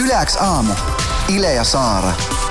Yle X aamu. Ile ja Saara.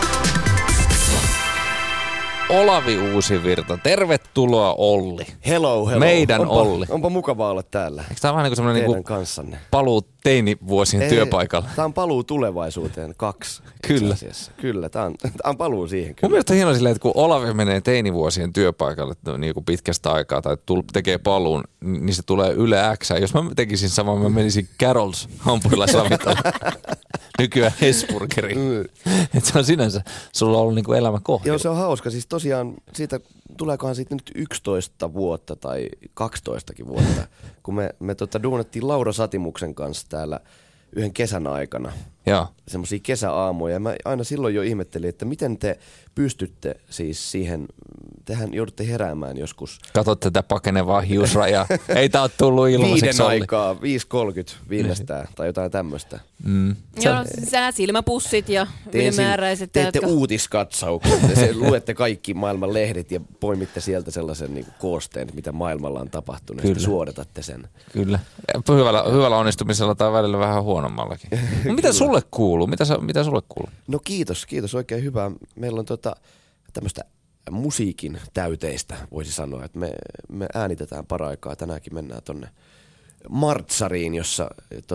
Olavi Uusivirta, tervetuloa Olli. Hello. Meidän Olli. Onpa mukavaa olla täällä. Eikö tämä vähän niin kuin semmoinen teidän kanssanne paluu teinivuosien työpaikalla? Tämä on paluu tulevaisuuteen 2. Kyllä. Kyllä, tämä on paluu siihen. Kyllä. Mun mielestä on hienoa silleen, että kun Olavi menee teinivuosien työpaikalle niin kuin pitkästä aikaa tai tekee paluun, niin se tulee Yle X. Jos mä tekisin saman, mä menisin Carol's hampurilaisavintolaan. Nykyään Hesburgeriin. Että se on sinänsä, sulla on ollut niin kuin elämä kohti. Joo, se on hauska. Siis tosiaan siitä, tuleekohan siitä nyt 11 vuotta tai 12kin vuotta, kun me duunattiin Laura Satimuksen kanssa täällä yhden kesän aikana. Joo. Semmoisia kesäaamuja. Ja mä aina silloin jo ihmettelin, että miten te pystytte siis siihen, tehän joudutte heräämään joskus. Katot tätä pakenevaa hiusrajaa. Ei tää ole tullut ilmaiseksi 5 aikaa, 5.30 viimeistään tai jotain tämmöistä. Joo, sä silmäpussit ja ylimääräiset. Teette uutiskatsaukset, te luette kaikki maailman lehdet ja poimitte sieltä sellaisen niin kuin koosteen, mitä maailmalla on tapahtunut. Kyllä. Ja suodatatte sen. Kyllä. Hyvällä onnistumisella tai välillä vähän huonommallakin. Mitä sulle kuuluu? Mitä sulle kuuluu? No kiitos oikein hyvää. Meillä on tämmöistä musiikin täyteistä, voisi sanoa, että me äänitetään paraikaa. Tänäänkin mennään tonne Martsariin, jossa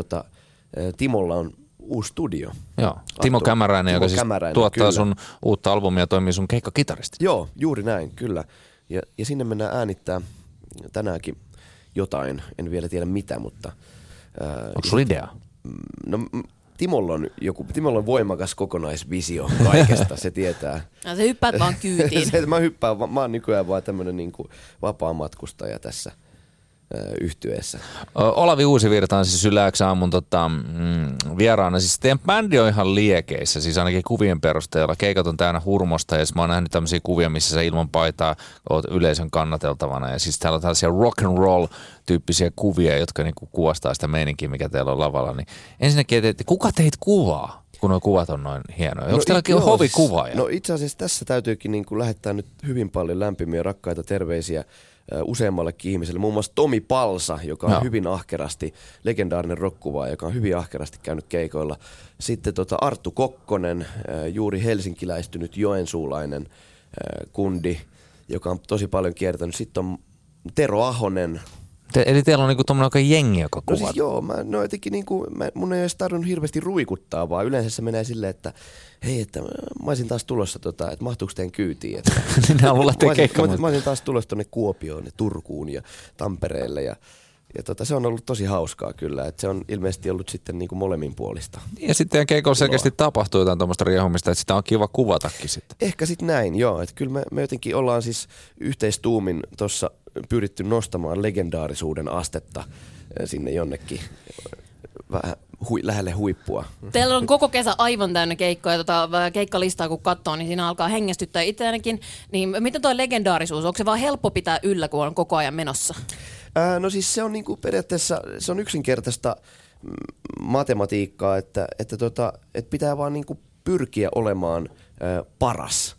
Timolla on uusi studio. Joo, Timo Kämäräinen, joka siis tuottaa kyllä sun uutta albumia ja toimii sun keikkakitaristi. Joo, juuri näin, kyllä. Ja sinne mennään äänittää tänäänkin jotain, en vielä tiedä mitä, mutta... Onko sulla idea? No Timolla on voimakas kokonaisvisio kaikesta, se tietää. No, se hyppäät vaan kyytiin. Mä oon nykyään vaan tämmönen niinku vapaa matkustaja tässä yhtyeessä. Olavi Uusivirta on siis Yle X aamun vieraana. Siis teidän bändi on ihan liekeissä, siis ainakin kuvien perusteella. Keikat on täynnä hurmosta ja mä oon nähnyt tämmöisiä kuvia, missä sä ilman paitaa oot yleisön kannateltavana. Ja siis täällä on tällaisia rock and roll tyyppisiä kuvia, jotka niinku kuvastaa sitä meininkiä, mikä teillä on lavalla. Niin ensinnäkin, että kuka teit kuvaa, kun nuo kuvat on noin hienoja? Onko teilläkin hovikuvaaja? No itse asiassa tässä täytyykin niinku lähettää nyt hyvin paljon lämpimiä rakkaita terveisiä useammallekin ihmiselle. Muun muassa Tomi Palsa, joka on hyvin ahkerasti, legendaarinen rockkuvaaja, joka on hyvin ahkerasti käynyt keikoilla. Sitten Arttu Kokkonen, juuri helsinkiläistynyt joensuulainen kundi, joka on tosi paljon kiertänyt. Sitten on Tero Ahonen. Eli teillä on niinku tommoinen oikein jengi, joka kuvaa? No siis joo, jotenkin niinku, mun ei olisi tarvinnut hirveästi ruikuttaa, vaan yleensä se menee silleen, että hei, että mä olisin taas tulossa, että mahtuuko teidän kyytiin. Että, mä olisin taas tulossa tuonne Kuopioon ja Turkuun ja Tampereelle ja se on ollut tosi hauskaa kyllä, että se on ilmeisesti ollut sitten niinku molemminpuolista. Ja sitten teidän keikolla selkeästi tapahtuu jotain tuommoista riehumista, että sitä on kiva kuvatakin sitten. Ehkä sitten näin, joo, että kyllä me jotenkin ollaan siis yhteistuumin tuossa pyritty nostamaan legendaarisuuden astetta sinne jonnekin vähän lähelle huippua. Teillä on koko kesä aivan täynnä keikkoja, keikkalistaa kun katsoo, niin siinä alkaa hengästyttää itse ainakin. Niin miten tuo legendaarisuus, onko se vaan helppo pitää yllä, kun on koko ajan menossa? No siis se on niinku periaatteessa, se on yksinkertaista matematiikkaa, että pitää vaan niinku pyrkiä olemaan paras.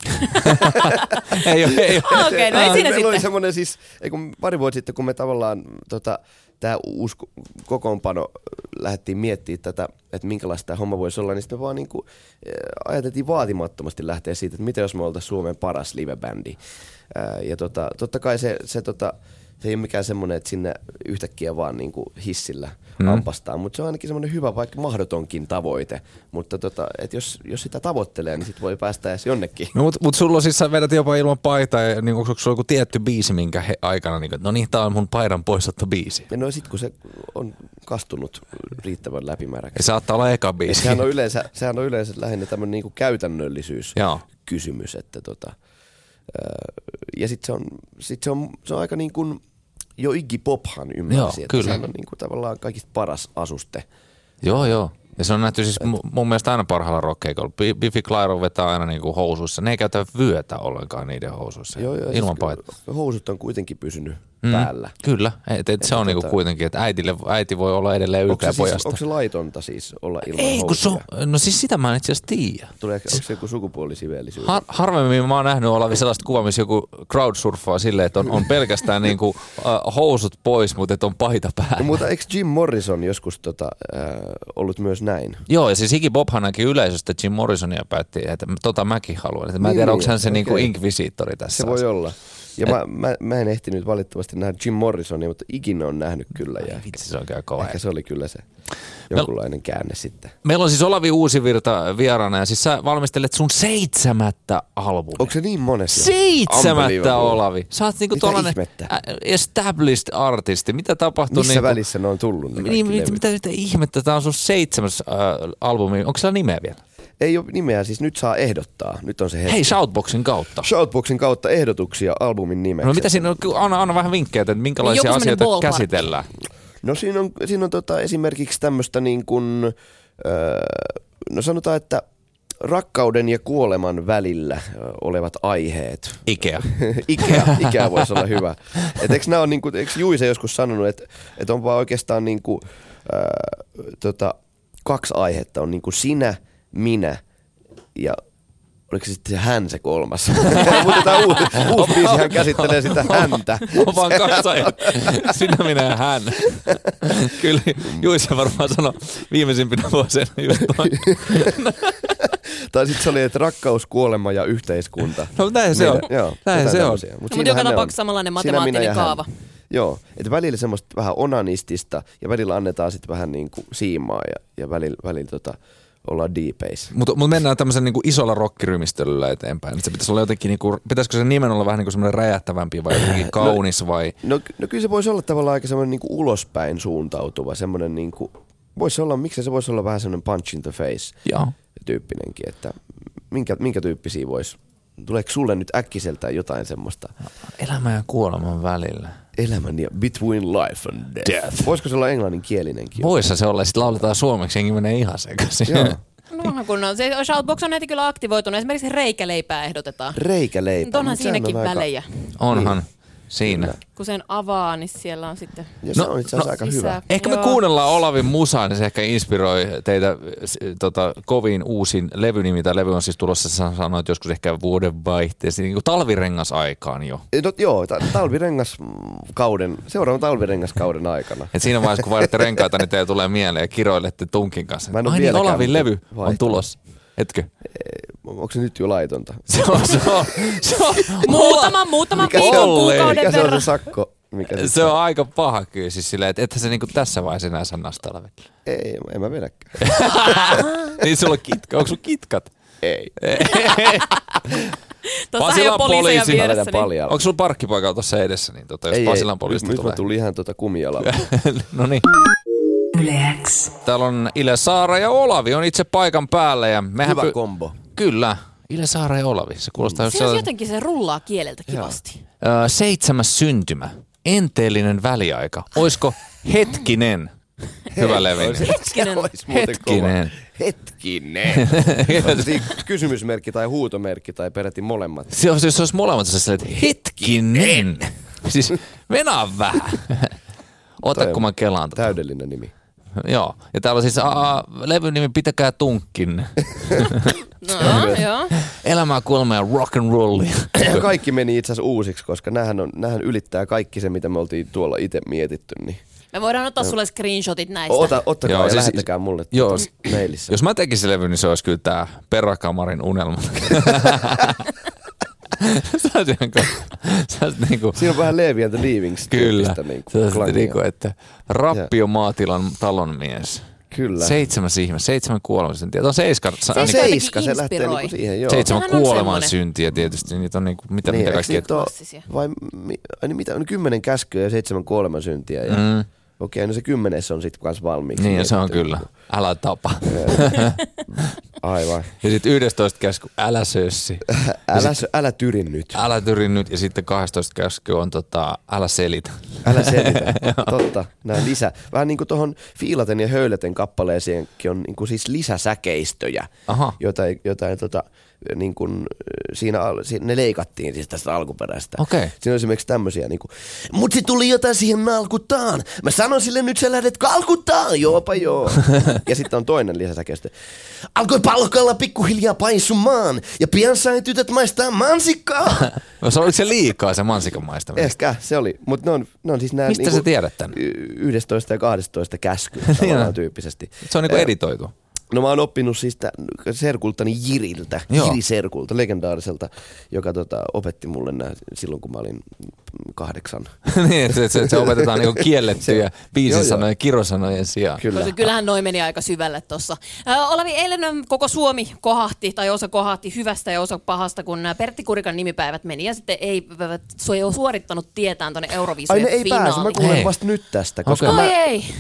ei ole. Okei, no ei siinä sitten. Oli semmoinen siis, pari vuotta sitten, kun me tavallaan tämä uusi kokoonpano lähdettiin miettimään tätä, että minkälaista tämä homma voisi olla, niin sitten me vaan niinku ajateltiin vaatimattomasti lähteä siitä, että mitä jos me oltaisiin Suomen paras livebändi. Ja totta kai se ei ole mikään semmoinen, että sinne yhtäkkiä vaan niinku hissillä ampastaa, mutta se on ainakin semmoinen hyvä, vaikka mahdotonkin tavoite. Mutta että jos sitä tavoittelee, niin sit voi päästä edes jonnekin. No, mutta sulla on siis, sä vedät jopa ilman paitaa, ja niin, onko sulla joku tietty biisi, minkä aikana, niin, no niin, tää on mun paidan poisotto biisi. Ja no sit kun se on kastunut riittävän läpimäräksi. Ja saattaa olla eka biisi. Sehän on yleensä lähinnä tämmöinen niinku käytännöllisyyskysymys, että ja sit se on aika niin kuin jo Iggy Pophan ymmärsi, että sehän on niin kuin tavallaan kaikista paras asuste. Joo. Ja se on nähty siis mun mielestä aina parhaalla rockkeikolla. Biffy Clyro vetää aina niinku housuissa. Ne ei käytä vyötä ollenkaan niiden housuissa. Joo, ilman paitaa. Housut on kuitenkin pysynyt päällä. Kyllä, se on niinku kuitenkin, että äiti voi olla edelleen ylpeä pojasta. Onko se laitonta siis olla ilman Ei, housuja? no siis sitä mä en itse asiassa tiedä. Onko se joku sukupuolisiveellisyys? Harvemmin mä oon nähnyt Olavi sellaista kuvaa, missä joku crowdsurfaa silleen, että on pelkästään niinku, housut pois, mutta että on paita päällä. No, mutta eikö Jim Morrison joskus ollut myös näin? Joo, ja siis Iggy Bobhan näki yleisöstä Jim Morrisonia päätti, että mäkin haluan. Mä en tiedä, onko hän se niinku inkvisiittori tässä. Se voi olla. Ja mä en ehtinyt valitettavasti nähdä Jim Morrisonia, mutta ikinä on nähnyt kyllä. Ja vitsi, se on kyllä kova. Ehkä se oli kyllä se jonkunlainen käänne sitten. Meillä on siis Olavi Uusivirta vieraana ja siis sä valmistelet sun 7. albumia. Onko se niin monessa? 7. Olavi. Sä oot niinku tollanen established artisti. Mitä tapahtuu? Missä välissä ne on tullut? Mitä ihmettä? Tää on sun 7. albumi. Onko sillä nimeä vielä? Ei ole nimeä, siis nyt saa ehdottaa. Nyt on se hetki. Hei, Shoutboxin kautta. Shoutboxin kautta ehdotuksia albumin nimeksi. No mitä siinä on? Anna vähän vinkkejä, että minkälaisia asioita käsitellään. No siinä on esimerkiksi tämmöistä niin kuin, no sanotaan, että rakkauden ja kuoleman välillä olevat aiheet. Ikea voisi olla hyvä. Et eikö nämä on niin kuin, eikö Juise joskus sanonut, että on vaan oikeastaan niin kuin, 2 aihetta on niin kuin sinä, minä ja oliko se sitten hän se 3? Mutta tämä uusi biisi, hän käsittelee sitä häntä. On vaan 2 sinä, minä ja hän. Kyllä Juise varmaan sanoi viimeisimpinä vuosina just noin. Tai sitten se oli, että rakkaus, kuolema ja yhteiskunta. No näin se on. Joo, näin se on. Mutta joka tapauksessa samanlainen matemaattinen kaava. Joo, että välillä semmoista vähän onanistista ja välillä annetaan sitten vähän niin kuin siimaa ja välillä ollaan deepeis. Mutta mennään tämmöisen niinku isolla rockirymistöllä eteenpäin. Se pitäisi olla jotenkin, niinku, pitäisikö se nimen olla vähän niinku semmoinen räjähtävämpi vai jotenkin kaunis vai? No kyllä se voisi olla tavallaan aika semmoinen niinku ulospäin suuntautuva, semmoinen niinku, voisi olla, miksei se voisi olla vähän semmoinen punch in the face tyyppinenkin, että minkä tyyppisiä voisi. Tuleeko sulle nyt äkkiseltään jotain semmoista? Elämän ja kuoleman välillä. Elämän ja between life and death. Voisiko se olla englanninkielinenkin? Voissa se olla, sitten lauletaan suomeksi, jengi menee ihan sekaisin. Joo. No kun on. Se Shoutbox on heti kyllä aktivoitunut. Esimerkiksi reikäleipää ehdotetaan. Reikäleipää. Onhan siinäkin välejä. Onhan. Niin. Siinä. Kun sen avaa, niin siellä on sitten... Ja se on itse asiassa aika hyvä. Ehkä me kuunnellaan Olavin musaa, niin se ehkä inspiroi teitä kovin uusin levynimi. Tämä levy on siis tulossa, sä sanoit joskus ehkä vuodenvaihteessa, niin kuin talvirengasaikaan jo. No, joo, seuraavan talvirengaskauden aikana. Et siinä vaiheessa, kun vaihdatte renkaita, niin teille tulee mieleen ja kiroilette Tunkin kanssa. Ai niin, Olavin levy on tulossa. Etkö? Onko se nyt jo laitonta? Se on muutama kuukauden mikä se on verran. se sakko? Se on aika paha kyllä siis silleen, että ethän se niinku tässä vaiheessa enää saa nastella. Ei, en mä vedäkään. Niin sulla on kitka. Onko sulla kitkat? Ei. Tuossa ei ole poliiseja vieressä. Niin. Onko sulla parkkipaikalla tuossa edessä? Niin jos Pasilan poliisista tulee. Nyt mä tulin ihan kumialalla. No niin. Täällä on Ile Saara ja Olavi on itse paikan päällä. Ja hyvä kombo. Kyllä. Ile Saara ja Olavi. Se kuulostaa se on jotenkin, se rullaa kieleltä kivasti. 7. syntymä. Enteellinen väliaika. Oisko Hetkinen? Hyvä levin. Hetkinen. Kysymysmerkki tai huutomerkki tai peräti molemmat. Jos olisi molemmat, se olisi hetkinen. Siis venaa vähän. Ota kun mä kelaan tota. Täydellinen nimi. Joo. Ja täällä on siis levyn nimi Pitäkää Tunkkin. Joo. Elämää, kuolemaa ja rock and rollia. Kaikki meni itse asiassa uusiksi, koska näähän ylittää kaikki se, mitä me oltiin tuolla itse mietitty. Niin. Me voidaan ottaa sulle screenshotit näistä. Ottakaa ja lähettäkää mulle mailissa. Jos mä tekisin levy, niin se olisi kyllä tää Peräkamarin unelma. Niinku, siinä on vähän Levi and the Leavings. Kyllä. Niinku, että Rappio maatilan talonmies. Kyllä. 7 ihmistä, 7 kuolemansyyntiä. On 7. Se lähtee niinku siihen, joo. 7 kuolemansyntiä tietysti. Niitä on niinku, mitä kaikkea. Vai mitä on 10 käskyä ja 7 kuolemansyntiä. Okei, no se 10 on sitten kans valmiiksi. Niin, se on kyllä. Älä tapa. Aivan. Ja sitten 11 käsky, älä sössi. Älä tyrin nyt. Älä tyrin nyt. Ja sitten 12 käsky on älä selitä. Älä selitä. Totta. Nää vähän niin kuin tuohon Fiilaten ja Höyleten kappaleeseenkin on niin kuin siis lisäsäkeistöjä, joita ei niin kuin, ne leikattiin siis tästä alkuperäistä. Okay. Siinä oli esimerkiksi tämmöisiä niin kuin, mut se tuli jotain siihen nalkuttaan. Mä sanon sille nyt sä lähdet kalkuttaan. Joopa joo. Ja sitten on toinen lisäsäkeistö. Alkoi palkalla pikkuhiljaa paisumaan ja pian sai tytöt maistaa mansikkaa. Oliko se liikaa se mansikan maistaminen? Ehkä se oli, mutta ne on siis nämä mistä sä tiedät tän? 11 ja 12 käskyä tavallaan tyyppisesti. Se on niinku editoitu. No mä oon oppinut siis serkultani Jiriltä, Jiri-serkulta, legendaariselta, joka opetti mulle nää silloin, kun mä olin 8. Niin, se opetetaan niinku kiellettyjä biisisanojen, kirosanojen sijaan. Kyllähän noi meni aika syvälle tossa. Olavi, eilen koko Suomi kohahti, tai osa kohahti hyvästä ja osa pahasta, kun Pertti Kurikan nimipäivät meni, ja sitten ei suorittanut tietään tonne Euroviisujen finaaliin. Ai ne ei pääse, mä kuulen vasta nyt tästä, koska mä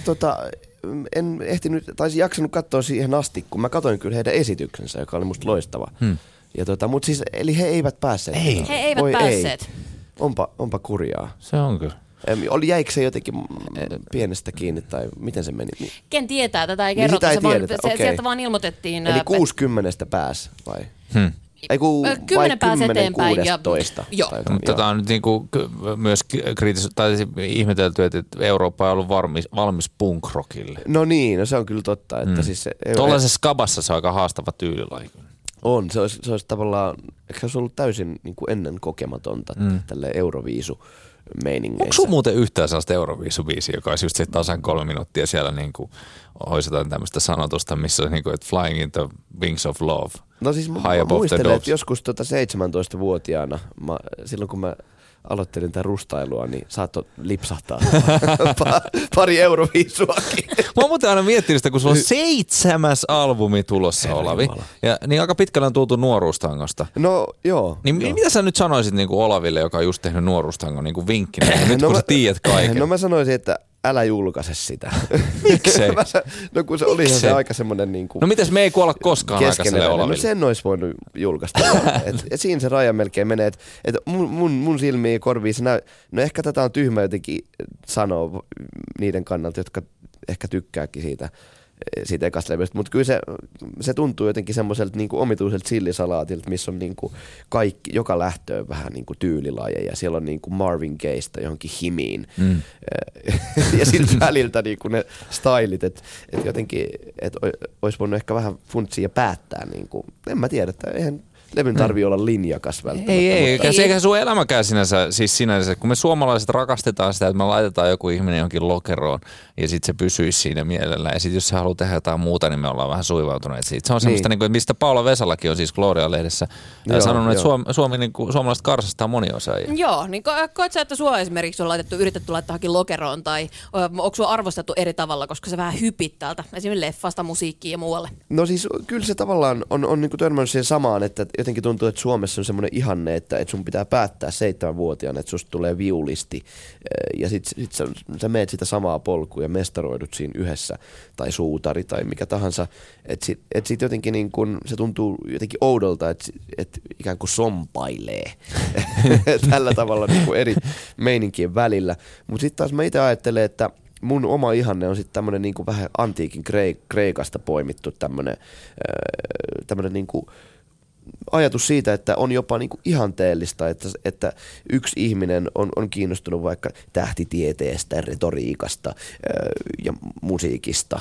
en ehtinyt, tai jaksanut katsoa siihen asti, kun mä katsoin kyllä heidän esityksensä, joka oli musta loistava. Ja mutta siis, eli he eivät päässeet. He eivät päässeet. Onpa kurjaa. Se on kyllä. Jäikö se jotenkin pienestä kiinni, tai miten se meni? Ken tietää, tätä ei kerrota. Sieltä vaan ilmoitettiin. Eli 60 pääs, vai? Ei 10 pääsi eteenpäin. 16. Joo. Tätä on nyt niinku myös ihmetelty, että Eurooppa on ollut valmis punk-rockille. No niin, no se on kyllä totta. Että siis tuollaisessa skabassa se on aika haastava tyylilaji. On, se olisi tavallaan, ehkä se olisi ollut täysin niin kuin ennen kokematonta tälle Euroviisu-meiningeissä. Onko sun muuten yhtään sellaista Euroviisu-biisiä, joka olisi just se tasan 3 minuuttia siellä niin kuin hoidetaan tämmöistä sanotusta, missä on niin kuin, että flying in the wings of love. No siis mä muistelen, että joskus 17-vuotiaana, silloin kun mä aloittelin tämän rustailua, niin saattoi lipsahtaa pari Euroviisuakin. Mä oon muuten aina miettinyt sitä, kun sulla on 7. albumi tulossa, Olavi. Ja niin aika pitkälle on tultu nuoruustangosta. No joo. Niin joo. Mitä sä nyt sanoisit niin kuin Olaville, joka on just tehnyt nuoruustangon niin kuin vinkkinä? Nyt kun sä tiedät kaiken. No mä sanoisin, että älä julkaise sitä. Miksei? No kun se oli se aika semmoinen niin kuin... No mitäs me ei kuolla koskaan aikaiselle Olaville? No sen olisi voinut julkaista. et siinä se raja melkein menee. Et mun silmiin korviin se no ehkä tätä on tyhmä jotenkin sanoa niiden kannalta, jotka ehkä tykkääkin siitä ekasta levystä, mutta kyllä se tuntuu jotenkin semmoiselta niinku omituiselta sillisalaatilta, missä on niinku kaikki, joka lähtöön vähän niinku tyylilajeja. Siellä on niinku Marvin Gayestä johonkin himiin. Ja siltä väliltä niinku ne stylit, että jotenkin olisi voinut ehkä vähän funtsia päättää. Niinku. En mä tiedä, että eihän levyn tarvii olla linjakas välttämättä. Eikä sun elämäkään sinänsä, kun me suomalaiset rakastetaan sitä, että me laitetaan joku ihminen johonkin lokeroon ja sitten se pysyisi siinä mielellään. Ja sitten jos se haluaa tehdä jotain muuta, niin me ollaan vähän suivautuneet siitä. Se on semmoista, niin kuin, mistä Paula Vesalakin on siis Gloria-lehdessä sanonut, että suomalaiset karsastaa moniosaajia. Joo, niin koet sä, että sua esimerkiksi on yritetty laittaa johonkin lokeroon tai onko sua arvostettu eri tavalla, koska se vähän hypit täältä esimerkiksi leffasta, musiikkiin ja muualle? No siis kyllä se tavallaan on niin kuin törmännyt siihen samaan, että jotenkin tuntuu, että Suomessa on semmoinen ihanne, että sun pitää päättää 7-vuotiaana, että susta tulee viulisti ja sit sä meet sitä samaa polkua ja mestaroidut siinä yhdessä tai suutari tai mikä tahansa, että sit jotenkin niin kun, se tuntuu jotenkin oudolta, että ikään kuin sompailee tällä tavalla niin kuin eri meininkien välillä, mutta sitten taas mä itse ajattelen, että mun oma ihanne on sitten tämmönen niinku vähän antiikin Kreikasta poimittu tämmönen niinku ajatus siitä, että on jopa niinku ihanteellista, että yksi ihminen on kiinnostunut vaikka tähtitieteestä, retoriikasta ja musiikista,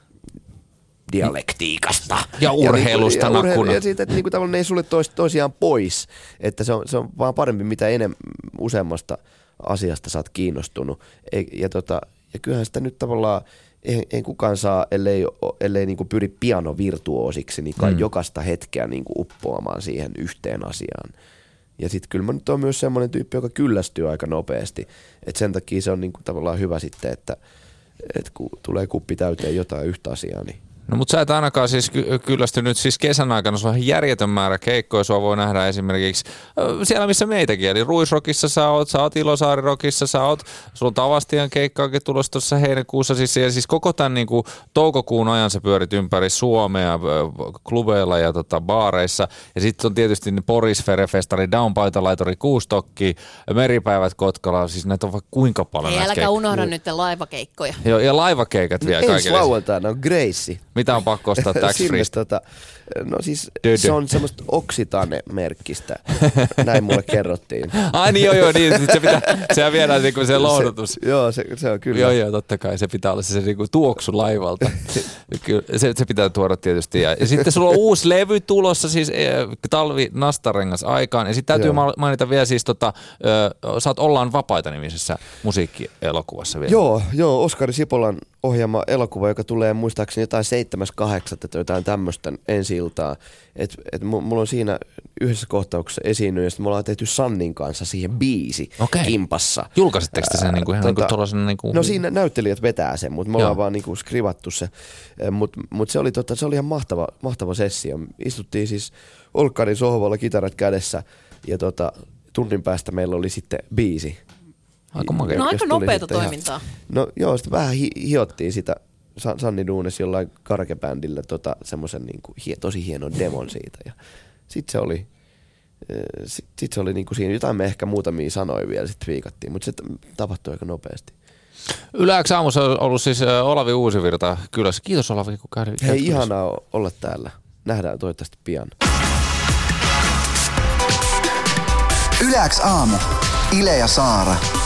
dialektiikasta. Ja urheilusta nakuna. Ja siitä, että niinku tavallaan ne ei sulle toisiaan pois, että se on vaan parempi, mitä useammasta asiasta sä oot kiinnostunut. Ja kyllähän sitä nyt tavallaan ei kukaan saa, ellei niinku pyri pianovirtuoosiksi, niin jokaista hetkeä niinku uppoamaan siihen yhteen asiaan. Ja sitten kyllä mä nyt on myös semmoinen tyyppi, joka kyllästyy aika nopeasti. Et sen takia se on niinku tavallaan hyvä sitten, että kun tulee kuppi täyteen jotain yhtä asiaa, niin... No mutta sä et ainakaan siis kyllästynyt siis kesän aikana, sulla on järjetön määrä keikkoja, sua voi nähdä esimerkiksi siellä missä meitäkin, eli Ruisrockissa sä oot Ilosaari-rockissa, sulla on Tavastian keikkaakin tulossa tuossa heinäkuussa, siis koko tämän niin kuin toukokuun ajan sä pyörit ympäri Suomea klubeilla ja baareissa, ja sitten on tietysti ne Poris-Ferefestari, Downpaitalaitori, Kuustokki, Meripäivät Kotkala, siis näitä on vaikka kuinka paljon näitä keikkoja. Älkää unohda nyt laivakeikkoja. Joo, ja laivakeikat vielä kaikille. Ensi lauantaina on Gracie. Mitä on pakko ostaa tax freesta? No siis se on semmoista Occitane-merkkistä. Näin mulle kerrottiin. Ai niin joo, niin. Sehän viedään niinku se lohdutus. Joo, se on kyllä. Joo, totta kai. Se pitää olla se niinku tuoksu laivalta. se pitää tuoda tietysti. Ja sitten sulla on uusi levy tulossa, siis Talvi Nastarengas aikaan. Ja sitten täytyy mainita vielä siis, sä oot Ollaan vapaita -nimisessä musiikkielokuvassa vielä. Joo, Oskari Sipolan ohjaama elokuva, joka tulee muistaakseni jotain 7.8. tai jotain tämmöistä ensi-iltaa. Et mulla on siinä yhdessä kohtauksessa esiinnyt, ja sitten me ollaan tehty Sannin kanssa siihen biisi kimpassa. Julkaisitteko te sen ihan No siinä näyttelijät vetää sen, mutta me ollaan vaan niinku skrivattu se. Mutta se oli ihan mahtava sessio. Istuttiin siis Olkkarin sohvalla kitarat kädessä, ja tunnin päästä meillä oli sitten biisi. Aika nopeata toimintaa. No joo, sitten vähän hiottiin sitä. Sanni duunesi jollain karkebändillä semmoisen niinku tosi hienon demon siitä. Ja sitten se oli niinku siinä, jotain me ehkä muutamia sanoja vielä sitten viikattiin, mutta se tapahtui aika nopeasti. Yle X aamussa on ollut siis Olavi Uusivirta kylässä. Kiitos Olavi, kun käydit. Hei, ihanaa olla täällä. Nähdään toivottavasti pian. Yle X aamu. Ile ja Saara.